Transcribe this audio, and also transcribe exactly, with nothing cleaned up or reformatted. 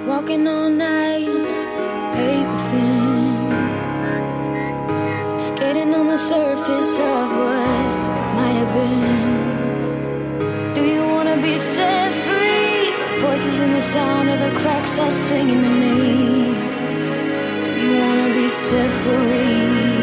Walking on ice, paper thin, skating on the surface of what might have been. Do you wanna be set free? Voices in the sound of the cracks all singing to me. Do you wanna be set free?